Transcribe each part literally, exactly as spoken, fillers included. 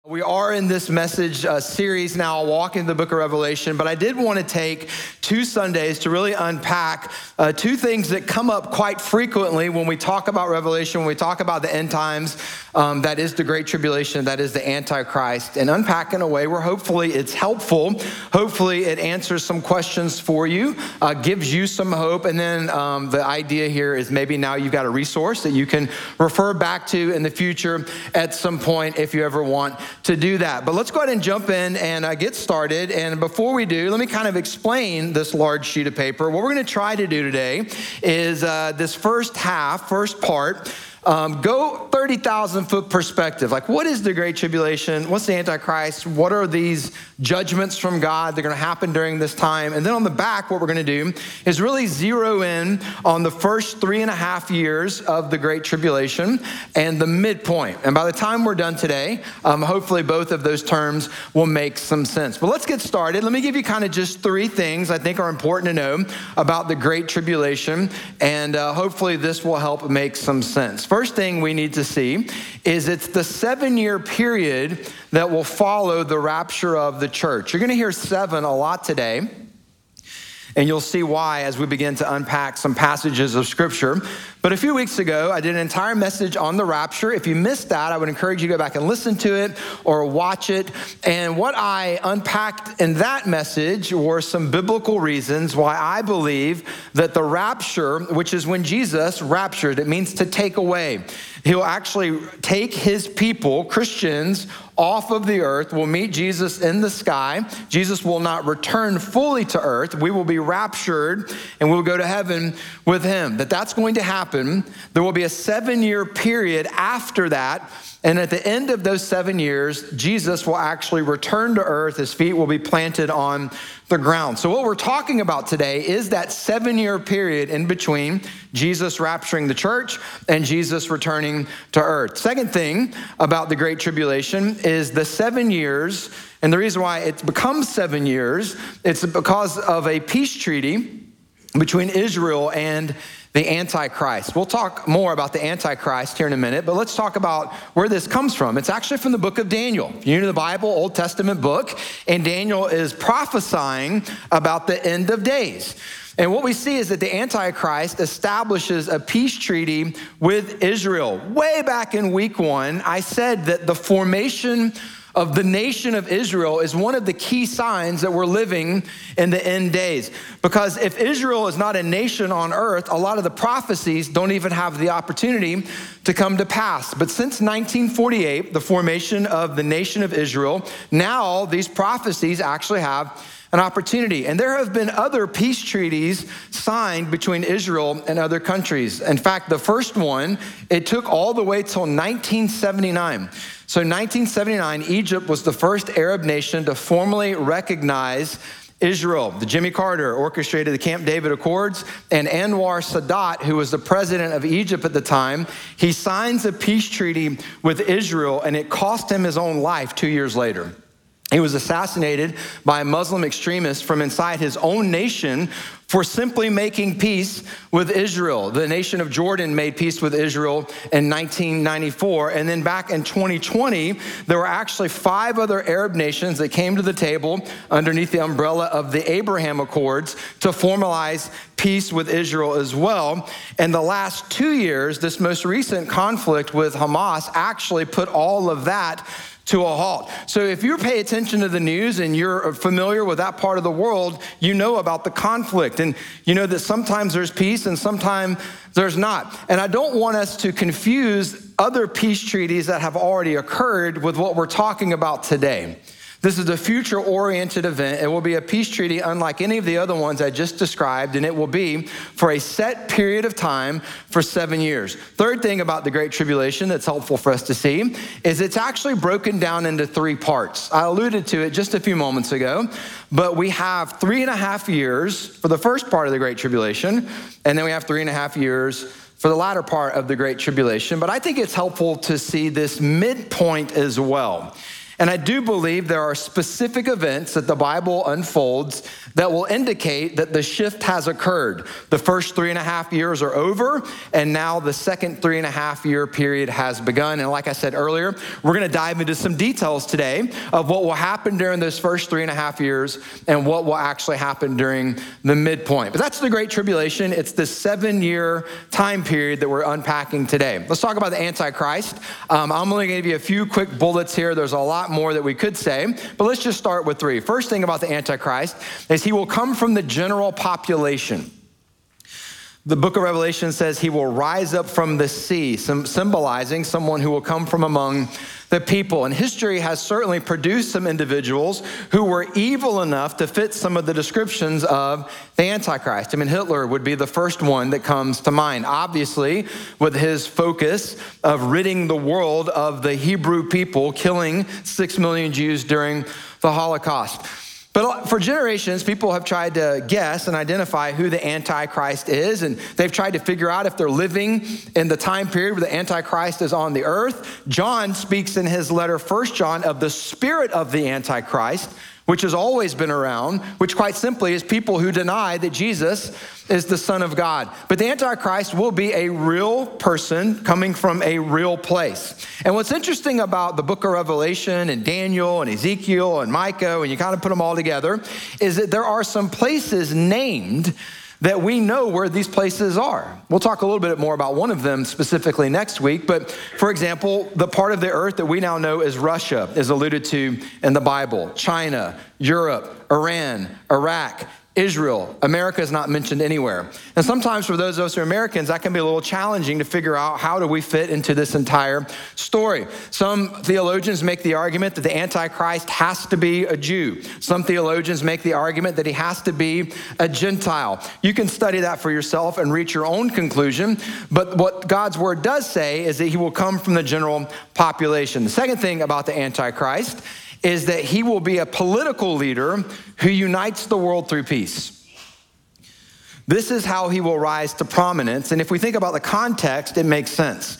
We are in this message uh, series now, walking the book of Revelation, but I did want to take two Sundays to really unpack uh, two things that come up quite frequently when we talk about Revelation, when we talk about the end times. Um, that is the Great Tribulation, that is the Antichrist, and unpack in a way where hopefully it's helpful. Hopefully it answers some questions for you, uh, gives you some hope, and then um, the idea here is maybe now you've got a resource that you can refer back to in the future at some point if you ever want to do that. But let's go ahead and jump in and uh, get started. And before we do, let me kind of explain this large sheet of paper. What we're going to try to do today is uh, this first half, first part, Um, go thirty thousand foot perspective. Like, what is the Great Tribulation? What's the Antichrist? What are these judgments from God that are going to happen during this time? And then on the back, what we're going to do is really zero in on the first three and a half years of the Great Tribulation and the midpoint. And by the time we're done today, um, hopefully both of those terms will make some sense. But let's get started. Let me give you kind of just three things I think are important to know about the Great Tribulation, and uh, hopefully this will help make some sense. First thing we need to see is it's the seven-year period that will follow the rapture of the church. You're going to hear seven a lot today, and you'll see why as we begin to unpack some passages of Scripture. But a few weeks ago, I did an entire message on the rapture. If you missed that, I would encourage you to go back and listen to it or watch it. And what I unpacked in that message were some biblical reasons why I believe that the rapture, which is when Jesus raptured, it means to take away. He'll actually take his people, Christians, off of the earth. We'll meet Jesus in the sky. Jesus will not return fully to earth. We will be raptured and we'll go to heaven with him. That that's going to happen. There will be a seven-year period after that. And at the end of those seven years, Jesus will actually return to earth. His feet will be planted on the ground. So what we're talking about today is that seven-year period in between Jesus rapturing the church and Jesus returning to earth. Second thing about the Great Tribulation is the seven years, and the reason why it becomes seven years, it's because of a peace treaty between Israel and the Antichrist. We'll talk more about the Antichrist here in a minute, but let's talk about where this comes from. It's actually from the book of Daniel. You know the Bible, Old Testament book, and Daniel is prophesying about the end of days. And what we see is that the Antichrist establishes a peace treaty with Israel. Way back in week one, I said that the formation of the nation of Israel is one of the key signs that we're living in the end days. Because if Israel is not a nation on earth, a lot of the prophecies don't even have the opportunity to come to pass. But since nineteen forty-eight, the formation of the nation of Israel, now these prophecies actually have an opportunity. And there have been other peace treaties signed between Israel and other countries. In fact, the first one, it took all the way till nineteen seventy-nine. So nineteen seventy-nine, Egypt was the first Arab nation to formally recognize Israel. The Jimmy Carter orchestrated the Camp David Accords, and Anwar Sadat, who was the president of Egypt at the time, he signs a peace treaty with Israel, and it cost him his own life two years later. He was assassinated by a Muslim extremist from inside his own nation for simply making peace with Israel. The nation of Jordan made peace with Israel in nineteen ninety-four. And then back in twenty twenty, there were actually five other Arab nations that came to the table underneath the umbrella of the Abraham Accords to formalize peace with Israel as well. And the last two years, this most recent conflict with Hamas actually put all of that to a halt. So if you pay attention to the news and you're familiar with that part of the world, you know about the conflict. And you know that sometimes there's peace and sometimes there's not. And I don't want us to confuse other peace treaties that have already occurred with what we're talking about today. This is a future-oriented event. It will be a peace treaty unlike any of the other ones I just described, and it will be for a set period of time for seven years. Third thing about the Great Tribulation that's helpful for us to see is it's actually broken down into three parts. I alluded to it just a few moments ago, but we have three and a half years for the first part of the Great Tribulation, and then we have three and a half years for the latter part of the Great Tribulation. But I think it's helpful to see this midpoint as well. And I do believe there are specific events that the Bible unfolds that will indicate that the shift has occurred. The first three and a half years are over, and now the second three and a half year period has begun. And like I said earlier, we're gonna dive into some details today of what will happen during those first three and a half years and what will actually happen during the midpoint. But that's the Great Tribulation. It's the seven year time period that we're unpacking today. Let's talk about the Antichrist. Um, I'm only gonna give you a few quick bullets here. There's a lot more that we could say, but let's just start with three. First thing about the Antichrist is he will come from the general population. The book of Revelation says he will rise up from the sea, symbolizing someone who will come from among the people. And history has certainly produced some individuals who were evil enough to fit some of the descriptions of the Antichrist. I mean, Hitler would be the first one that comes to mind, obviously, with his focus of ridding the world of the Hebrew people, killing six million Jews during the Holocaust. But for generations, people have tried to guess and identify who the Antichrist is, and they've tried to figure out if they're living in the time period where the Antichrist is on the earth. John speaks in his letter, First John, of the spirit of the Antichrist, which has always been around, which quite simply is people who deny that Jesus is the Son of God. But the Antichrist will be a real person coming from a real place. And what's interesting about the book of Revelation and Daniel and Ezekiel and Micah, when you kind of put them all together, is that there are some places named that we know where these places are. We'll talk a little bit more about one of them specifically next week, but for example, the part of the earth that we now know as Russia is alluded to in the Bible. China, Europe, Iran, Iraq, Israel. America is not mentioned anywhere. And sometimes for those of us who are Americans, that can be a little challenging to figure out how do we fit into this entire story. Some theologians make the argument that the Antichrist has to be a Jew. Some theologians make the argument that he has to be a Gentile. You can study that for yourself and reach your own conclusion, but what God's word does say is that he will come from the general population. The second thing about the Antichrist is that he will be a political leader who unites the world through peace. This is how he will rise to prominence, and if we think about the context, it makes sense.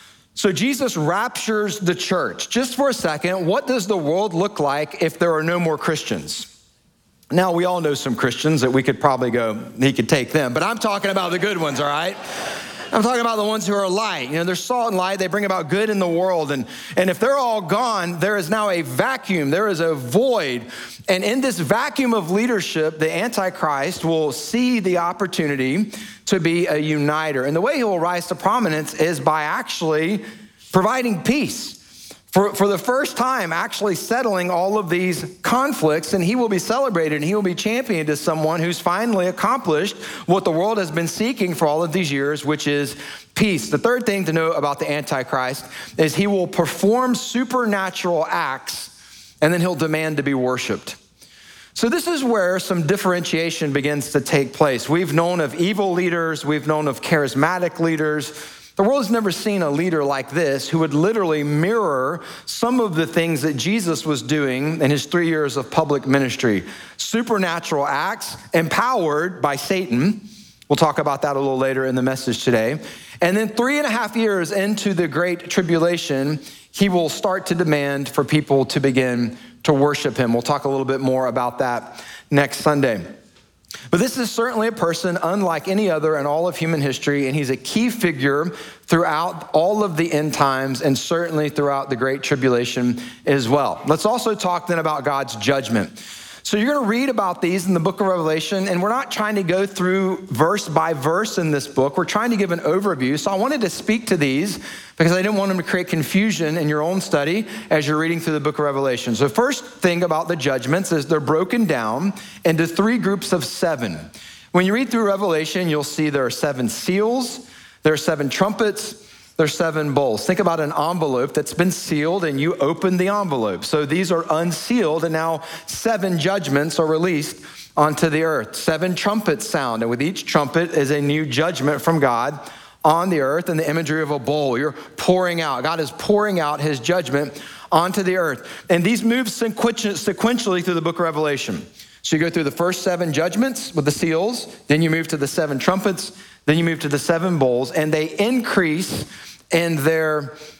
So Jesus raptures the church. Just for a second, what does the world look like if there are no more Christians? Now, we all know some Christians that we could probably go, he could take them, but I'm talking about the good ones, all right? I'm talking about the ones who are light. You know, they're salt and light. They bring about good in the world. And, and if they're all gone, there is now a vacuum. There is a void. And in this vacuum of leadership, the Antichrist will see the opportunity to be a uniter. And the way he will rise to prominence is by actually providing peace. For, for the first time, actually settling all of these conflicts, and he will be celebrated and he will be championed as someone who's finally accomplished what the world has been seeking for all of these years, which is peace. The third thing to know about the Antichrist is he will perform supernatural acts and then he'll demand to be worshiped. So this is where some differentiation begins to take place. We've known of evil leaders, we've known of charismatic leaders. The world has never seen a leader like this who would literally mirror some of the things that Jesus was doing in his three years of public ministry. Supernatural acts empowered by Satan. We'll talk about that a little later in the message today. And then three and a half years into the Great Tribulation, he will start to demand for people to begin to worship him. We'll talk a little bit more about that next Sunday. But this is certainly a person unlike any other in all of human history, and he's a key figure throughout all of the end times and certainly throughout the Great Tribulation as well. Let's also talk then about God's judgment. So you're going to read about these in the book of Revelation, and we're not trying to go through verse by verse in this book. We're trying to give an overview. So I wanted to speak to these because I didn't want them to create confusion in your own study as you're reading through the book of Revelation. So first thing about the judgments is they're broken down into three groups of seven. When you read through Revelation, you'll see there are seven seals, there are seven trumpets, there's seven bowls. Think about an envelope that's been sealed and you open the envelope. So these are unsealed and now seven judgments are released onto the earth. Seven trumpets sound, and with each trumpet is a new judgment from God on the earth, and the imagery of a bowl. You're pouring out. God is pouring out his judgment onto the earth. And these move sequentially through the book of Revelation. So you go through the first seven judgments with the seals, then you move to the seven trumpets, then you move to the seven bowls, and they increase in their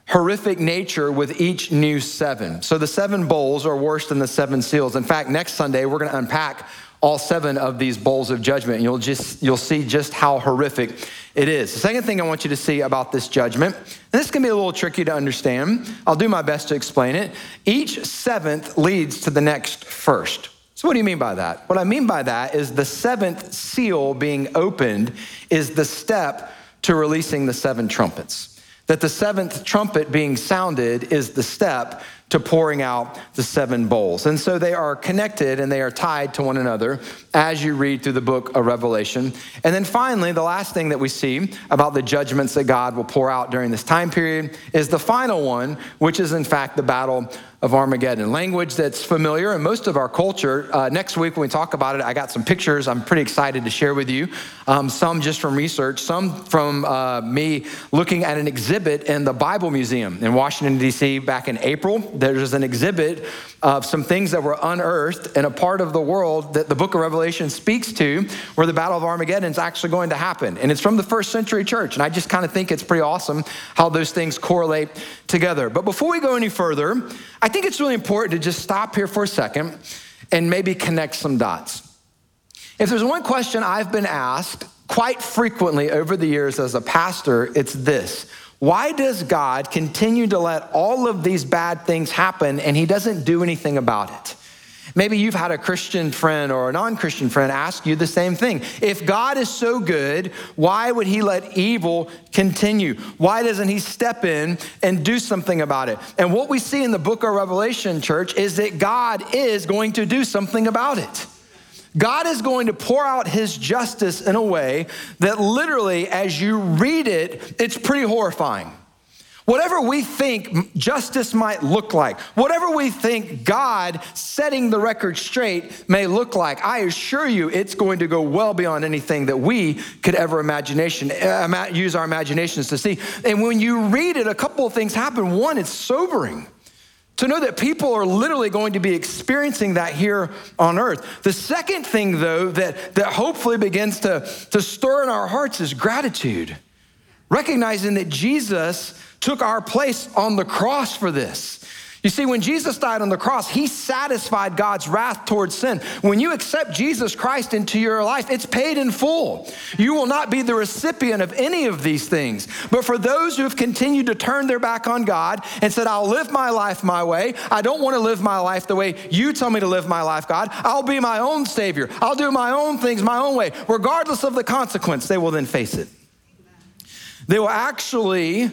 horrific nature with each new seven. So the seven bowls are worse than the seven seals. In fact, next Sunday, we're going to unpack all seven of these bowls of judgment, and you'll just you'll see just how horrific it is. The second thing I want you to see about this judgment, and this can be a little tricky to understand. I'll do my best to explain it. Each seventh leads to the next first. So what do you mean by that? What I mean by that is the seventh seal being opened is the step to releasing the seven trumpets. That the seventh trumpet being sounded is the step to pouring out the seven bowls. And so they are connected and they are tied to one another as you read through the book of Revelation. And then finally, the last thing that we see about the judgments that God will pour out during this time period is the final one, which is in fact the battle of Armageddon. Language that's familiar in most of our culture. Uh, next week when we talk about it, I got some pictures I'm pretty excited to share with you. Um, some just from research, some from uh, me looking at an exhibit in the Bible Museum in Washington, D C back in April. There's an exhibit of some things that were unearthed in a part of the world that the book of Revelation speaks to, where the Battle of Armageddon is actually going to happen. And it's from the first century church. And I just kind of think it's pretty awesome how those things correlate together. But before we go any further, I think it's really important to just stop here for a second and maybe connect some dots. If there's one question I've been asked quite frequently over the years as a pastor, it's this: why does God continue to let all of these bad things happen and he doesn't do anything about it? Maybe you've had a Christian friend or a non-Christian friend ask you the same thing. If God is so good, why would he let evil continue? Why doesn't he step in and do something about it? And what we see in the book of Revelation, church, is that God is going to do something about it. God is going to pour out his justice in a way that literally, as you read it, it's pretty horrifying. Whatever we think justice might look like, whatever we think God setting the record straight may look like, I assure you it's going to go well beyond anything that we could ever imagination, uh, use our imaginations to see. And when you read it, a couple of things happen. One, it's sobering to know that people are literally going to be experiencing that here on earth. The second thing, though, that, that hopefully begins to, to stir in our hearts is gratitude. Recognizing that Jesus took our place on the cross for this. You see, when Jesus died on the cross, he satisfied God's wrath towards sin. When you accept Jesus Christ into your life, it's paid in full. You will not be the recipient of any of these things. But for those who have continued to turn their back on God and said, I'll live my life my way. I don't want to live my life the way you tell me to live my life, God. I'll be my own Savior. I'll do my own things my own way. Regardless of the consequence, they will then face it. They will actually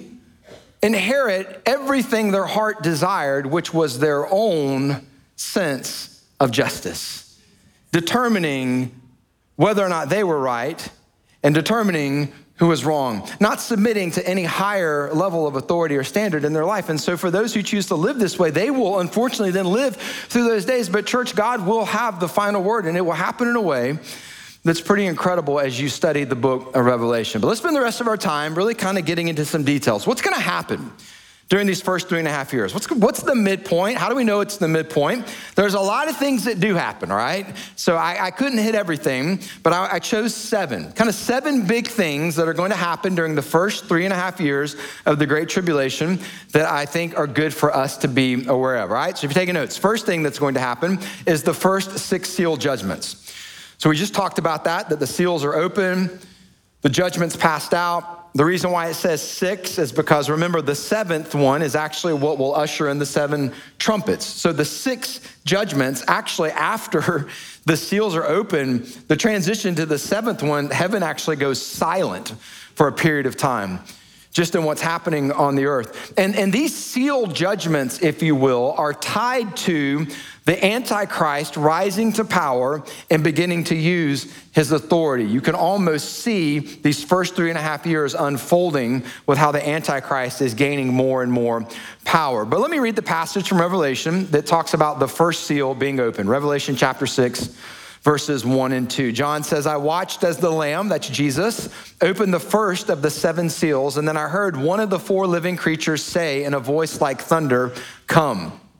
inherit everything their heart desired, which was their own sense of justice, determining whether or not they were right and determining who was wrong, not submitting to any higher level of authority or standard in their life. And so for those who choose to live this way, they will unfortunately then live through those days. But church, God will have the final word, and it will happen in a way that's pretty incredible as you study the book of Revelation. But let's spend the rest of our time really kind of getting into some details. What's gonna happen during these first three and a half years? What's, what's the midpoint? How do we know it's the midpoint? There's a lot of things that do happen, all right? So I, I couldn't hit everything, but I, I chose seven, kind of seven big things that are going to happen during the first three and a half years of the Great Tribulation that I think are good for us to be aware of, all right? So if you're taking notes, first thing that's going to happen is the first six seal judgments. So we just talked about that, that the seals are open, the judgment's passed out. The reason why it says six is because, remember, the seventh one is actually what will usher in the seven trumpets. So the six judgments, actually after the seals are open, the transition to the seventh one, heaven actually goes silent for a period of time, just in what's happening on the earth. And, and these sealed judgments, if you will, are tied to the Antichrist rising to power and beginning to use his authority. You can almost see these first three and a half years unfolding with how the Antichrist is gaining more and more power. But let me read the passage from Revelation that talks about the first seal being opened. Revelation chapter six, verses one and two. John says, I watched as the Lamb, that's Jesus, opened the first of the seven seals, and then I heard one of the four living creatures say in a voice like thunder, come.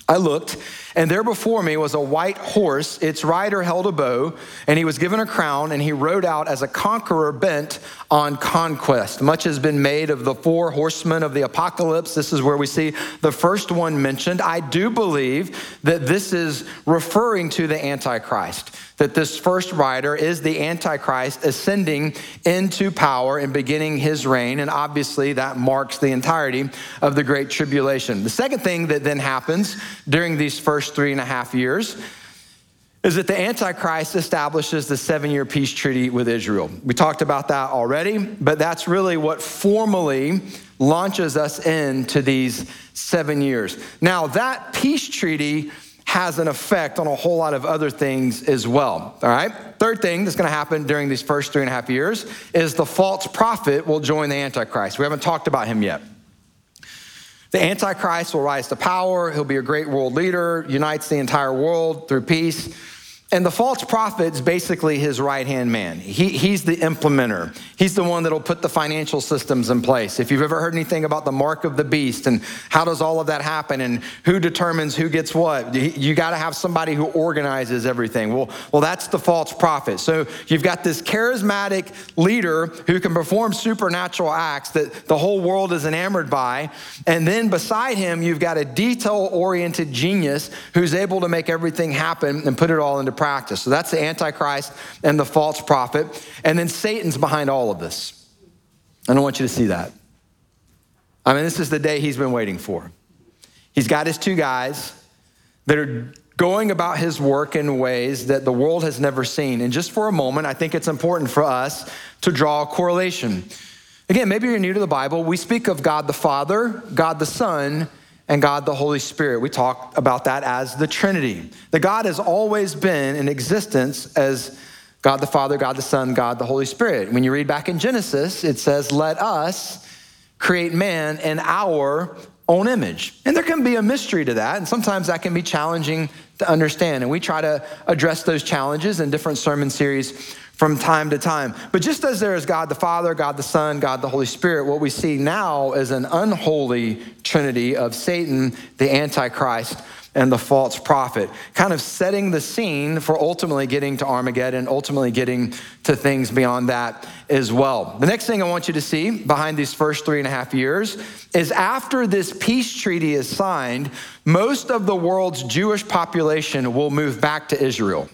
I looked, and there before me was a white horse. Its rider held a bow, and he was given a crown, and he rode out as a conqueror bent on conquest. Much has been made of the four horsemen of the apocalypse. This is where we see the first one mentioned. I do believe that this is referring to the Antichrist, that this first rider is the Antichrist ascending into power and beginning his reign, and obviously that marks the entirety of the Great Tribulation. The second thing that then happens during these first three and a half years is that the Antichrist establishes the seven-year peace treaty with Israel. We talked about that already, but that's really what formally launches us into these seven years. Now, that peace treaty has an effect on a whole lot of other things as well, all right? Third thing that's gonna happen during these first three and a half years is the false prophet will join the Antichrist. We haven't talked about him yet. The Antichrist will rise to power. He'll be a great world leader, unites the entire world through peace. And the false prophet is basically his right-hand man. He, he's the implementer. He's the one that'll put the financial systems in place. If you've ever heard anything about the mark of the beast and how does all of that happen and who determines who gets what, you got to have somebody who organizes everything. Well, well, that's the false prophet. So you've got this charismatic leader who can perform supernatural acts that the whole world is enamored by. And then beside him, you've got a detail-oriented genius who's able to make everything happen and put it all into practice. So that's the Antichrist and the false prophet. And then Satan's behind all of this. I don't want you to see that. I mean, this is the day he's been waiting for. He's got his two guys that are going about his work in ways that the world has never seen. And just for a moment, I think it's important for us to draw a correlation. Again, maybe you're new to the Bible. We speak of God the Father, God the Son, and God the Holy Spirit. We talk about that as the Trinity. That God has always been in existence as God the Father, God the Son, God the Holy Spirit. When you read back in Genesis, it says, let us create man in our own image. And there can be a mystery to that, and sometimes that can be challenging to understand. And we try to address those challenges in different sermon series from time to time. But just as there is God the Father, God the Son, God the Holy Spirit, what we see now is an unholy trinity of Satan, the Antichrist, and the false prophet, kind of setting the scene for ultimately getting to Armageddon, ultimately getting to things beyond that as well. The next thing I want you to see behind these first three and a half years is after this peace treaty is signed, most of the world's Jewish population will move back to Israel.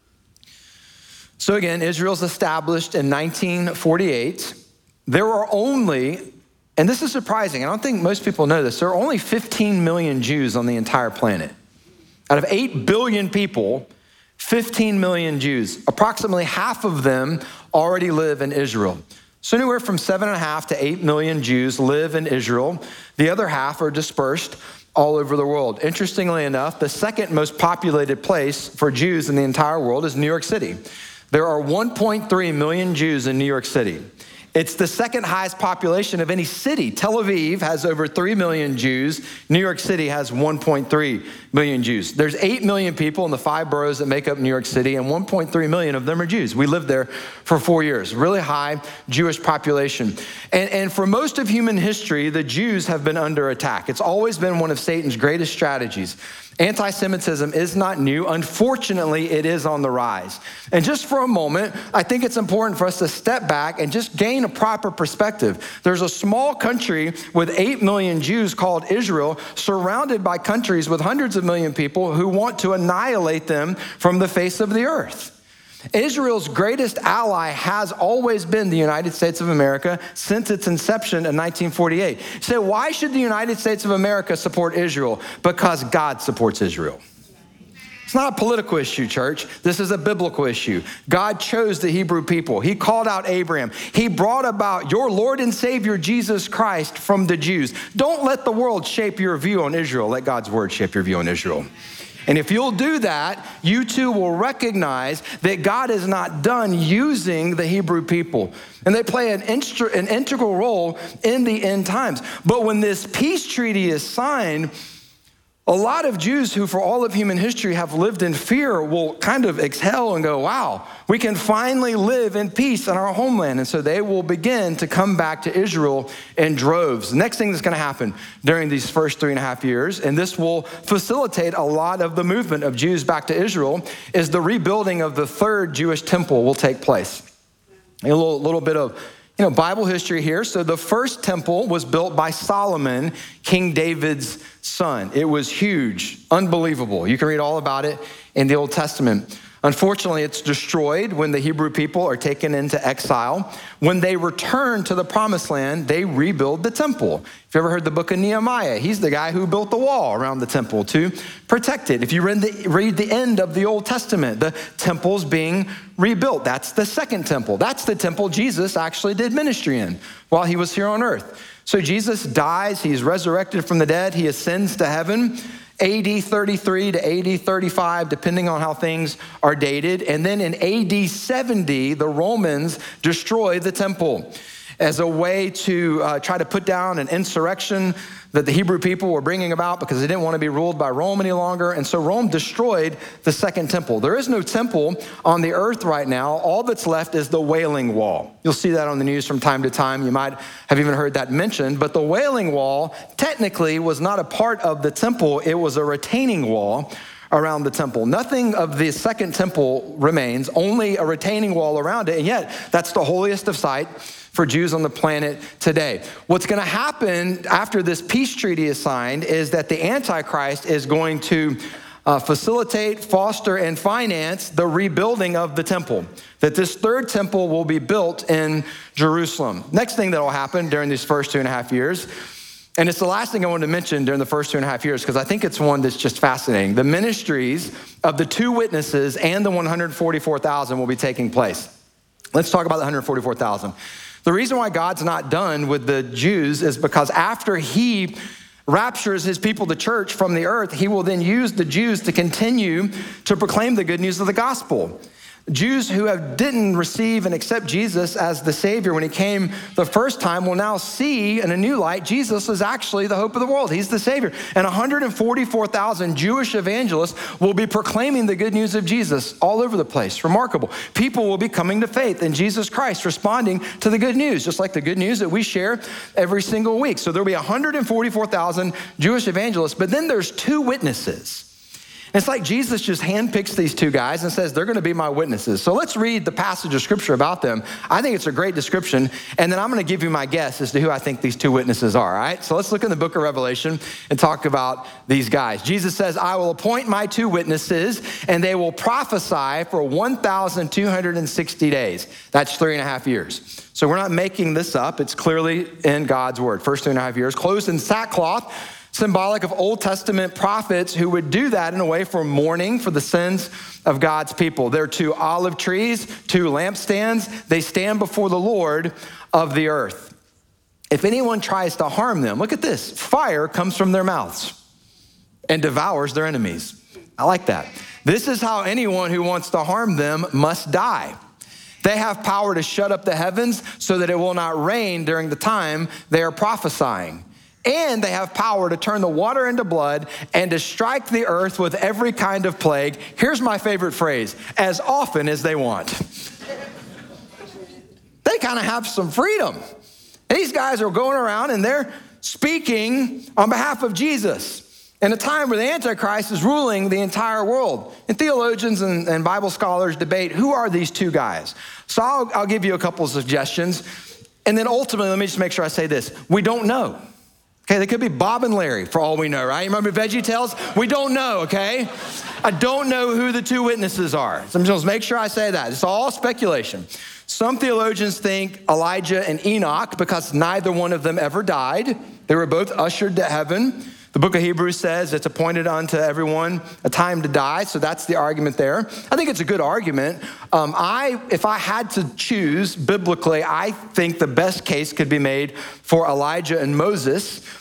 So again, Israel's established in nineteen forty-eight. There are only, and this is surprising, I don't think most people know this, there are only fifteen million Jews on the entire planet. Out of eight billion people, fifteen million Jews. Approximately half of them already live in Israel. So anywhere from seven and a half to eight million Jews live in Israel. The other half are dispersed all over the world. Interestingly enough, the second most populated place for Jews in the entire world is New York City. There are one point three million Jews in New York City. It's the second highest population of any city. Tel Aviv has over three million Jews. New York City has one point three million Jews. There's eight million people in the five boroughs that make up New York City, and one point three million of them are Jews. We lived there for four years. Really high Jewish population. And, and for most of human history, the Jews have been under attack. It's always been one of Satan's greatest strategies. Anti-Semitism is not new. Unfortunately, it is on the rise. And just for a moment, I think it's important for us to step back and just gain a proper perspective. There's a small country with eight million Jews called Israel, surrounded by countries with hundreds of million people who want to annihilate them from the face of the earth. Israel's greatest ally has always been the United States of America since its inception in nineteen forty-eight. So why should the United States of America support Israel? Because God supports Israel. It's not a political issue, church. This is a biblical issue. God chose the Hebrew people. He called out Abraham. He brought about your Lord and Savior, Jesus Christ, from the Jews. Don't let the world shape your view on Israel. Let God's word shape your view on Israel. And if you'll do that, you too will recognize that God is not done using the Hebrew people. And they play an, instru- an integral role in the end times. But when this peace treaty is signed, A lot of Jews who for all of human history have lived in fear will kind of exhale and go, wow, we can finally live in peace in our homeland. And so they will begin to come back to Israel in droves. The next thing that's going to happen during these first three and a half years, and this will facilitate a lot of the movement of Jews back to Israel, is the rebuilding of the third Jewish temple will take place. A little, little bit of You know, Bible history here. So the first temple was built by Solomon, King David's son. It was huge, unbelievable. You can read all about it in the Old Testament. Unfortunately, it's destroyed when the Hebrew people are taken into exile. When they return to the promised land, they rebuild the temple. If you ever heard the book of Nehemiah, he's the guy who built the wall around the temple to protect it. If you read the, read the end of the Old Testament, the temple's being rebuilt. That's the second temple. That's the temple Jesus actually did ministry in while he was here on earth. So Jesus dies, he's resurrected from the dead, he ascends to heaven. A D thirty-three to A D thirty-five, depending on how things are dated. And then in A D seventy, the Romans destroy the temple as a way to uh, try to put down an insurrection that the Hebrew people were bringing about because they didn't want to be ruled by Rome any longer. And so Rome destroyed the second temple. There is no temple on the earth right now. All that's left is the Wailing Wall. You'll see that on the news from time to time. You might have even heard that mentioned. But the Wailing Wall technically was not a part of the temple. It was a retaining wall around the temple. Nothing of the second temple remains, only a retaining wall around it. And yet, that's the holiest of sight for Jews on the planet today. What's going to happen after this peace treaty is signed is that the Antichrist is going to uh, facilitate, foster, and finance the rebuilding of the temple. That this third temple will be built in Jerusalem. Next thing that will happen during these first two and a half years, and it's the last thing I wanted to mention during the first two and a half years because I think it's one that's just fascinating. The ministries of the two witnesses and the one hundred forty-four thousand will be taking place. Let's talk about the one hundred forty-four thousand. The reason why God's not done with the Jews is because after he raptures his people, the church, from the earth, he will then use the Jews to continue to proclaim the good news of the gospel. Jews who have, didn't receive and accept Jesus as the Savior when he came the first time will now see in a new light Jesus is actually the hope of the world. He's the Savior. And one hundred forty-four thousand Jewish evangelists will be proclaiming the good news of Jesus all over the place. Remarkable. People will be coming to faith in Jesus Christ, responding to the good news, just like the good news that we share every single week. So there'll be one hundred forty-four thousand Jewish evangelists, but then there's two witnesses. It's like Jesus just handpicks these two guys and says, they're going to be my witnesses. So let's read the passage of scripture about them. I think it's a great description. And then I'm going to give you my guess as to who I think these two witnesses are, all right? So let's look in the book of Revelation and talk about these guys. Jesus says, I will appoint my two witnesses and they will prophesy for one thousand two hundred sixty days. That's three and a half years. So we're not making this up. It's clearly in God's word. First two and a half years, clothed in sackcloth, symbolic of Old Testament prophets who would do that in a way for mourning for the sins of God's people. They're two olive trees, two lampstands. They stand before the Lord of the earth. If anyone tries to harm them, look at this. Fire comes from their mouths and devours their enemies. I like that. This is how anyone who wants to harm them must die. They have power to shut up the heavens so that it will not rain during the time they are prophesying. And they have power to turn the water into blood and to strike the earth with every kind of plague. Here's my favorite phrase, as often as they want. They kind of have some freedom. These guys are going around and they're speaking on behalf of Jesus in a time where the Antichrist is ruling the entire world. And theologians and, and Bible scholars debate, who are these two guys? So I'll, I'll give you a couple of suggestions. And then ultimately, let me just make sure I say this. We don't know. Okay, they could be Bob and Larry for all we know, right? You remember VeggieTales? We don't know, okay? I don't know who the two witnesses are. So I'm just make sure I say that. It's all speculation. Some theologians think Elijah and Enoch because neither one of them ever died. They were both ushered to heaven. The book of Hebrews says it's appointed unto everyone a time to die, so that's the argument there. I think it's a good argument. Um, I, if I had to choose biblically, I think the best case could be made for Elijah and Moses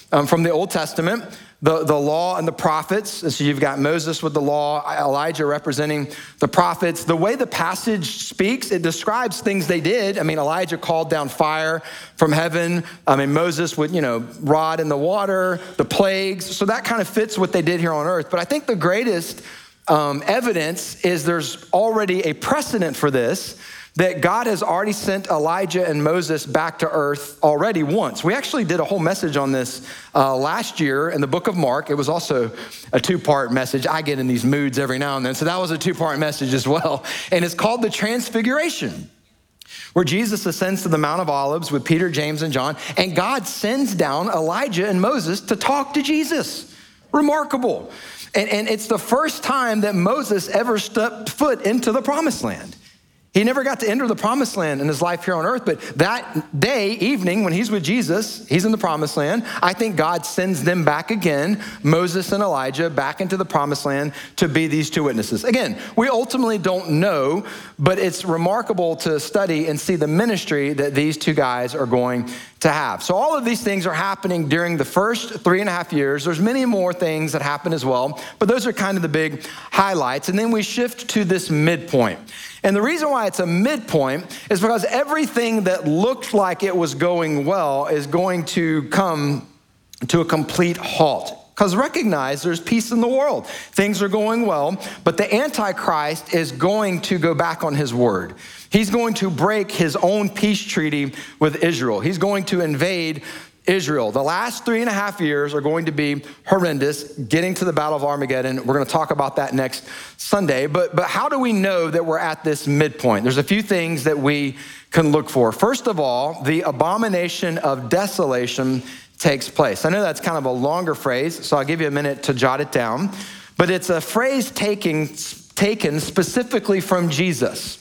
um, from the Old Testament, the, the law and the prophets. And so you've got Moses with the law, Elijah representing the prophets. The way the passage speaks, it describes things they did. I mean, Elijah called down fire from heaven. I mean, Moses would, you know, rod in the water, the plagues. So that kind of fits what they did here on earth. But I think the greatest um, evidence is there's already a precedent for this, that God has already sent Elijah and Moses back to earth already once. We actually did a whole message on this uh, last year in the book of Mark. It was also a two-part message. I get in these moods every now and then, so that was a two-part message as well. And it's called the Transfiguration, where Jesus ascends to the Mount of Olives with Peter, James, and John, and God sends down Elijah and Moses to talk to Jesus. Remarkable. And, and it's the first time that Moses ever stepped foot into the promised land. He never got to enter the promised land in his life here on earth, but that day, evening, when he's with Jesus, he's in the promised land. I think God sends them back again, Moses and Elijah, back into the promised land to be these two witnesses. Again, we ultimately don't know, but it's remarkable to study and see the ministry that these two guys are going to have. So all of these things are happening during the first three and a half years. There's many more things that happen as well, but those are kind of the big highlights. And then we shift to this midpoint. And the reason why it's a midpoint is because everything that looked like it was going well is going to come to a complete halt. Because recognize there's peace in the world. Things are going well, but the Antichrist is going to go back on his word. He's going to break his own peace treaty with Israel. He's going to invade Israel. The last three and a half years are going to be horrendous, getting to the Battle of Armageddon. We're going to talk about that next Sunday. But, but how do we know that we're at this midpoint? There's a few things that we can look for. First of all, the abomination of desolation takes place. I know that's kind of a longer phrase, so I'll give you a minute to jot it down. But it's a phrase taking, taken specifically from Jesus.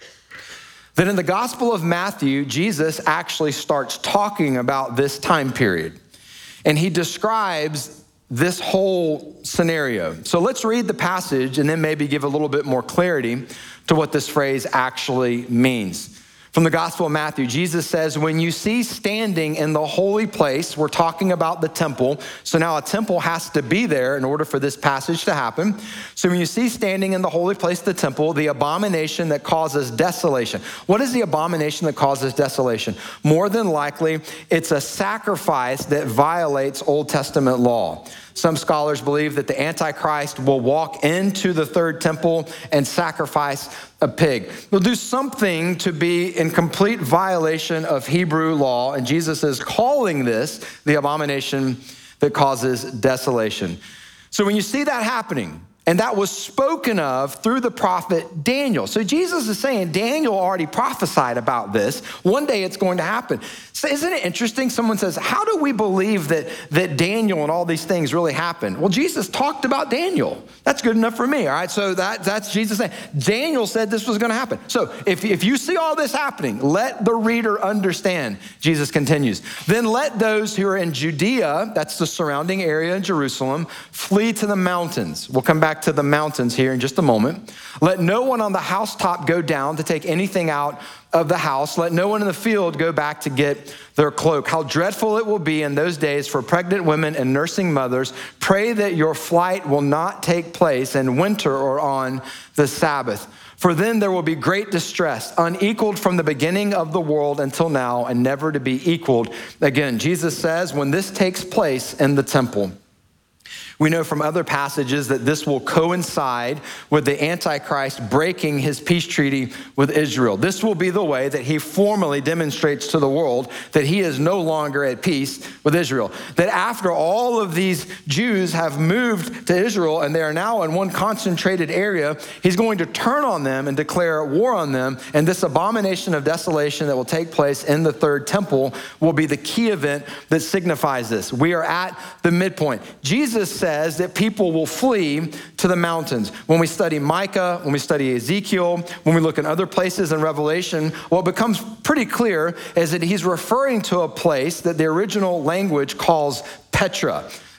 That in the Gospel of Matthew, Jesus actually starts talking about this time period. And he describes this whole scenario. So let's read the passage and then maybe give a little bit more clarity to what this phrase actually means. From the Gospel of Matthew, Jesus says, when you see standing in the holy place, we're talking about the temple. So now a temple has to be there in order for this passage to happen. So when you see standing in the holy place, the temple, the abomination that causes desolation. What is the abomination that causes desolation? More than likely, it's a sacrifice that violates Old Testament law. Some scholars believe that the Antichrist will walk into the third temple and sacrifice a pig. He'll do something to be in complete violation of Hebrew law, and Jesus is calling this the abomination that causes desolation. So when you see that happening, and that was spoken of through the prophet Daniel. So Jesus is saying Daniel already prophesied about this. One day it's going to happen. So isn't it interesting? Someone says, how do we believe that, that Daniel and all these things really happened? Well, Jesus talked about Daniel. That's good enough for me, all right? So that, that's Jesus saying. Daniel said this was going to happen. So if, if you see all this happening, let the reader understand, Jesus continues. Then let those who are in Judea, that's the surrounding area in Jerusalem, flee to the mountains. We'll come back to the mountains here in just a moment. Let no one on the housetop go down to take anything out of the house. Let no one in the field go back to get their cloak. How dreadful it will be in those days for pregnant women and nursing mothers. Pray that your flight will not take place in winter or on the Sabbath. For then there will be great distress, unequaled from the beginning of the world until now, and never to be equaled again. Jesus says when this takes place in the temple, we know from other passages that this will coincide with the Antichrist breaking his peace treaty with Israel. This will be the way that he formally demonstrates to the world that he is no longer at peace with Israel. That after all of these Jews have moved to Israel and they are now in one concentrated area, he's going to turn on them and declare war on them. And this abomination of desolation that will take place in the third temple will be the key event that signifies this. We are at the midpoint. Jesus said, says that people will flee to the mountains. When we study Micah, when we study Ezekiel, when we look in other places in Revelation, what becomes pretty clear is that he's referring to a place that the original language calls Petra.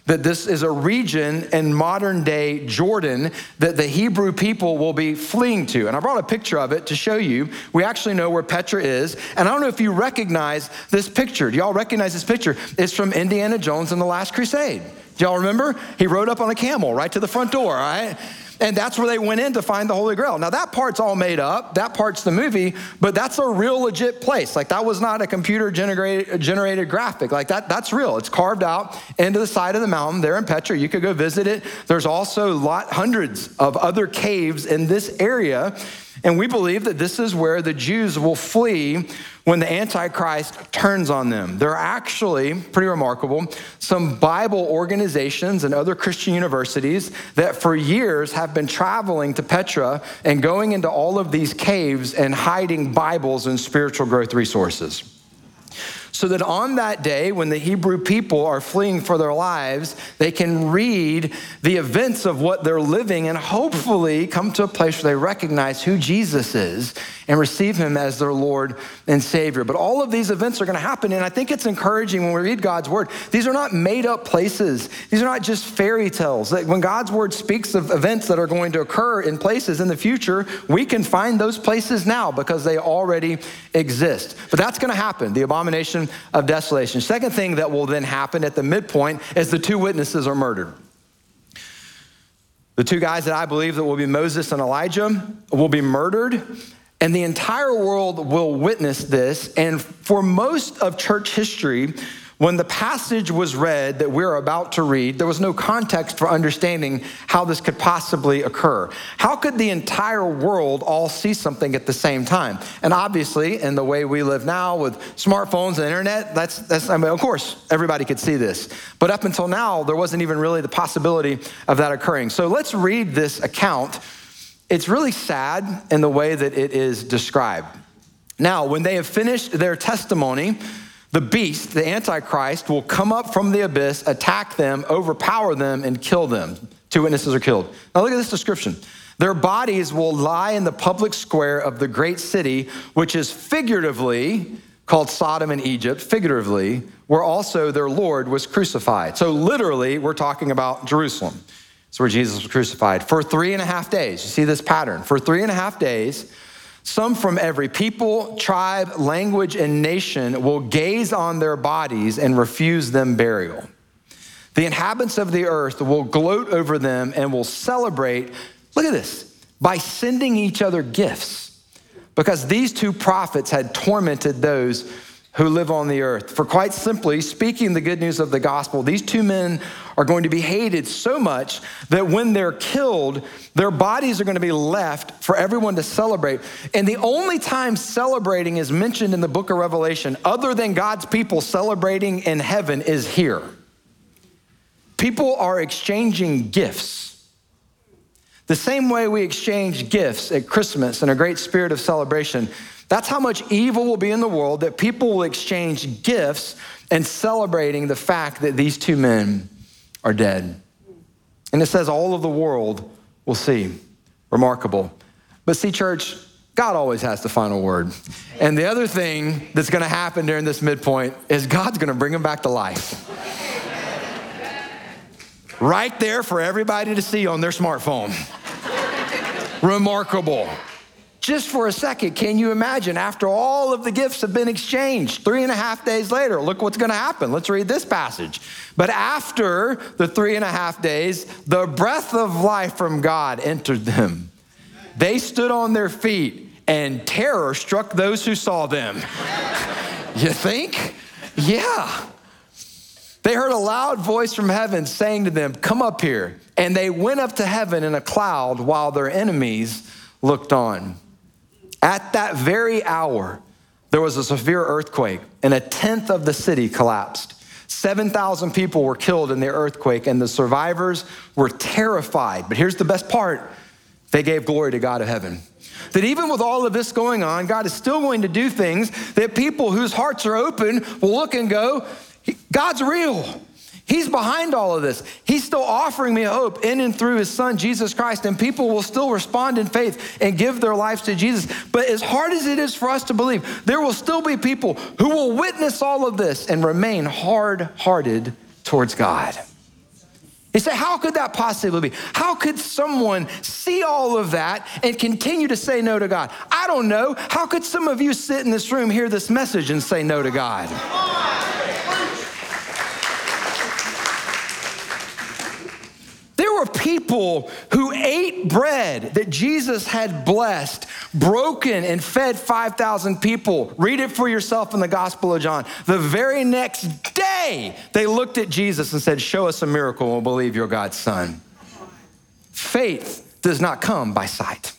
that this is a region in modern day Jordan that the Hebrew people will be fleeing to. And I brought a picture of it to show you. We actually know where Petra is. And I don't know if you recognize this picture. Do y'all recognize this picture? It's from Indiana Jones and the Last Crusade. Do y'all remember? He rode up on a camel right to the front door, right? And that's where they went in to find the Holy Grail. Now that part's all made up. That part's the movie, but that's a real legit place. Like that was not a computer generated, generated graphic. Like that, that's real. It's carved out into the side of the mountain there in Petra. You could go visit it. There's also lot, hundreds of other caves in this area. And we believe that this is where the Jews will flee when the Antichrist turns on them. There are actually, pretty remarkable, some Bible organizations and other Christian universities that for years have been traveling to Petra and going into all of these caves and hiding Bibles and spiritual growth resources. So that on that day, when the Hebrew people are fleeing for their lives, they can read the events of what they're living and hopefully come to a place where they recognize who Jesus is and receive him as their Lord and Savior. But all of these events are going to happen, and I think it's encouraging when we read God's word. These are not made up places. These are not just fairy tales. When God's word speaks of events that are going to occur in places in the future, we can find those places now because they already exist. But that's going to happen, the abomination of desolation. Second thing that will then happen at the midpoint is the two witnesses are murdered. The two guys that I believe that will be Moses and Elijah will be murdered, and the entire world will witness this. And for most of church history, when the passage was read that we're about to read, there was no context for understanding how this could possibly occur. How could the entire world all see something at the same time? And obviously, in the way we live now with smartphones and internet, that's, that's I mean, of course, everybody could see this. But up until now, there wasn't even really the possibility of that occurring. So let's read this account. It's really sad in the way that it is described. Now, when they have finished their testimony, the beast, the Antichrist, will come up from the abyss, attack them, overpower them, and kill them. Two witnesses are killed. Now look at this description. Their bodies will lie in the public square of the great city, which is figuratively called Sodom and Egypt, figuratively, where also their Lord was crucified. So literally, we're talking about Jerusalem. It's where Jesus was crucified. For three and a half days, you see this pattern. For three and a half days, some from every people, tribe, language, and nation will gaze on their bodies and refuse them burial. The inhabitants of the earth will gloat over them and will celebrate, look at this, by sending each other gifts, because these two prophets had tormented those who live on the earth. For quite simply, speaking the good news of the gospel, these two men are going to be hated so much that when they're killed, their bodies are going to be left for everyone to celebrate. And the only time celebrating is mentioned in the book of Revelation, other than God's people celebrating in heaven, is here. People are exchanging gifts. The same way we exchange gifts at Christmas in a great spirit of celebration. That's how much evil will be in the world, that people will exchange gifts and celebrating the fact that these two men are dead. And it says all of the world will see. Remarkable. But see, church, God always has the final word. And the other thing that's going to happen during this midpoint is God's going to bring them back to life. Right there for everybody to see on their smartphone. Remarkable. Just for a second, can you imagine, after all of the gifts have been exchanged, three and a half days later, look what's going to happen. Let's read this passage. But after the three and a half days, the breath of life from God entered them. They stood on their feet, and terror struck those who saw them. You think? Yeah. They heard a loud voice from heaven saying to them, "Come up here." And they went up to heaven in a cloud while their enemies looked on. At that very hour, there was a severe earthquake, and a tenth of the city collapsed. seven thousand people were killed in the earthquake, and the survivors were terrified. But here's the best part. They gave glory to God of heaven. That even with all of this going on, God is still going to do things that people whose hearts are open will look and go, God's real. He's behind all of this. He's still offering me hope in and through his son, Jesus Christ, and people will still respond in faith and give their lives to Jesus. But as hard as it is for us to believe, there will still be people who will witness all of this and remain hard-hearted towards God. You say, how could that possibly be? How could someone see all of that and continue to say no to God? I don't know. How could some of you sit in this room, hear this message, and say no to God? There were people who ate bread that Jesus had blessed, broken, and fed five thousand people. Read it for yourself in the Gospel of John. The very next day, they looked at Jesus and said, show us a miracle and we'll believe you're God's son. Faith does not come by sight.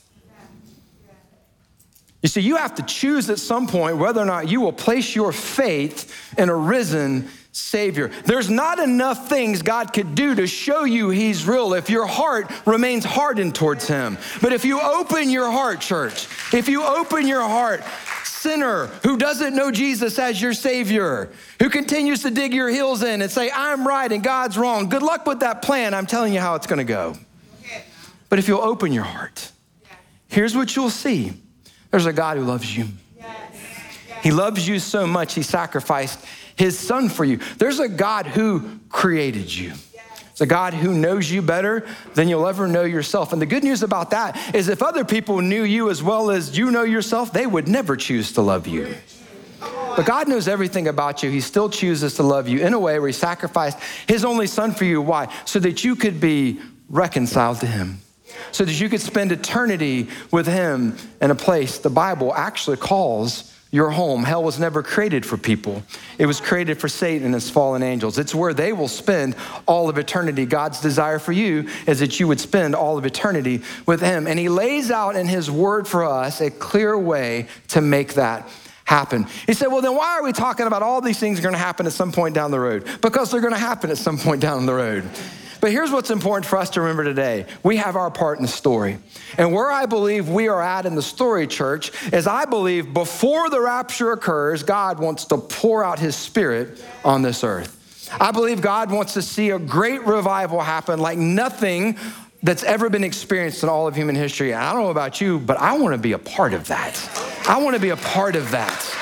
You see, you have to choose at some point whether or not you will place your faith in a risen Savior. There's not enough things God could do to show you he's real if your heart remains hardened towards him. But if you open your heart, church, if you open your heart, sinner who doesn't know Jesus as your Savior, who continues to dig your heels in and say, I'm right and God's wrong. Good luck with that plan. I'm telling you how it's going to go. But if you'll open your heart, here's what you'll see. There's a God who loves you. He loves you so much, he sacrificed his son for you. There's a God who created you. It's a God who knows you better than you'll ever know yourself. And the good news about that is if other people knew you as well as you know yourself, they would never choose to love you. But God knows everything about you. He still chooses to love you in a way where he sacrificed his only son for you. Why? So that you could be reconciled to him. So that you could spend eternity with him in a place the Bible actually calls your home. Hell was never created for people. It was created for Satan and his fallen angels. It's where they will spend all of eternity. God's desire for you is that you would spend all of eternity with him. And he lays out in his word for us a clear way to make that happen. He said, well, then why are we talking about all these things are going to happen at some point down the road? Because they're going to happen at some point down the road. But here's what's important for us to remember today. We have our part in the story. And where I believe we are at in the story, church, is I believe before the rapture occurs, God wants to pour out his spirit on this earth. I believe God wants to see a great revival happen like nothing that's ever been experienced in all of human history. And I don't know about you, but I want to be a part of that. I want to be a part of that.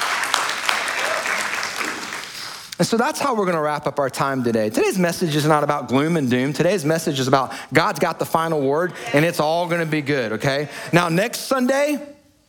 And so that's how we're going to wrap up our time today. Today's message is not about gloom and doom. Today's message is about God's got the final word, and it's all going to be good, okay? Now, next Sunday,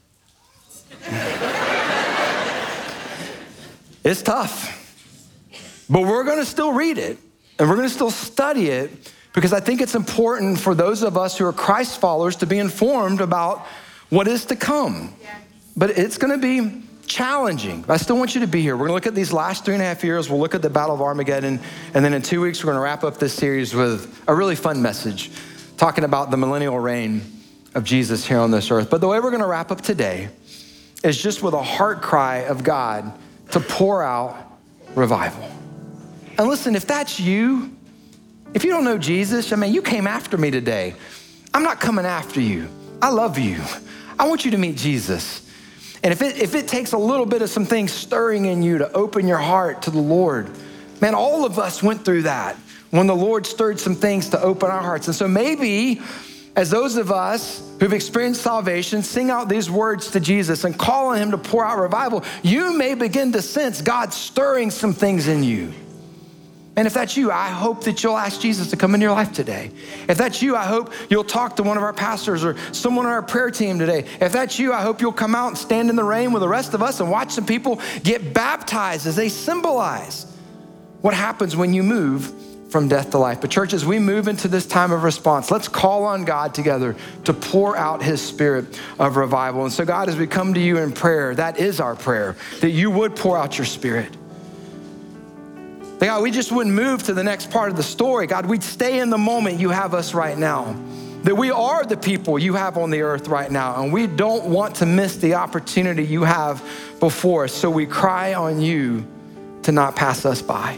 it's tough. But we're going to still read it, and we're going to still study it, because I think it's important for those of us who are Christ followers to be informed about what is to come. But it's going to be challenging. I still want you to be here. We're gonna look at these last three and a half years. We'll look at the Battle of Armageddon. And then in two weeks, we're gonna wrap up this series with a really fun message, talking about the millennial reign of Jesus here on this earth. But the way we're gonna wrap up today is just with a heart cry of God to pour out revival. And listen, if that's you, if you don't know Jesus, I mean, you came after me today. I'm not coming after you. I love you. I want you to meet Jesus. And if it, if it takes a little bit of some things stirring in you to open your heart to the Lord, man, all of us went through that when the Lord stirred some things to open our hearts. And so maybe as those of us who've experienced salvation sing out these words to Jesus and call on him to pour out revival, you may begin to sense God stirring some things in you. And if that's you, I hope that you'll ask Jesus to come into your life today. If that's you, I hope you'll talk to one of our pastors or someone on our prayer team today. If that's you, I hope you'll come out and stand in the rain with the rest of us and watch some people get baptized as they symbolize what happens when you move from death to life. But church, as we move into this time of response, let's call on God together to pour out his spirit of revival. And so God, as we come to you in prayer, that is our prayer, that you would pour out your spirit. God, we just wouldn't move to the next part of the story. God, we'd stay in the moment you have us right now. That we are the people you have on the earth right now, and we don't want to miss the opportunity you have before us. So we cry on you to not pass us by.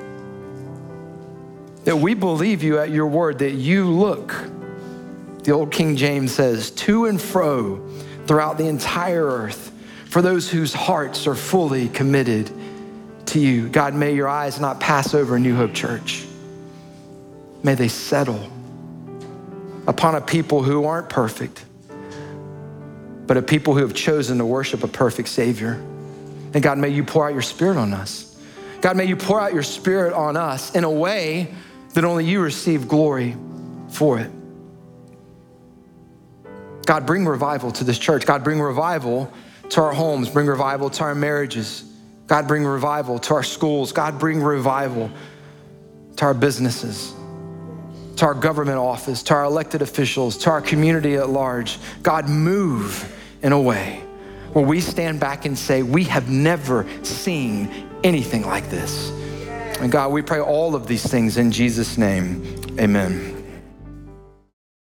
That we believe you at your word, that you look, the old King James says, to and fro throughout the entire earth for those whose hearts are fully committed to you. God, may your eyes not pass over New Hope Church. May they settle upon a people who aren't perfect, but a people who have chosen to worship a perfect Savior. And God, may you pour out your spirit on us. God, may you pour out your spirit on us in a way that only you receive glory for it. God, bring revival to this church. God, bring revival to our homes. Bring revival to our marriages. God, bring revival to our schools. God, bring revival to our businesses, to our government office, to our elected officials, to our community at large. God, move in a way where we stand back and say, we have never seen anything like this. And God, we pray all of these things in Jesus' name, amen.